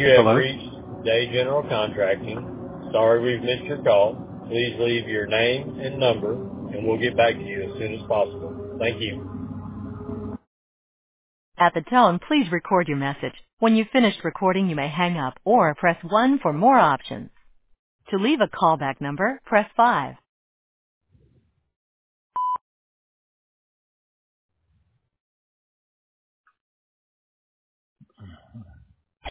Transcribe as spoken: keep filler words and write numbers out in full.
You have Hello? reached Day General Contracting. Sorry we've missed your call. Please leave your name and number, and we'll get back to you as soon as possible. Thank you. At the tone, please record your message. When you've finished recording, you may hang up or press one for more options. To leave a callback number, press five.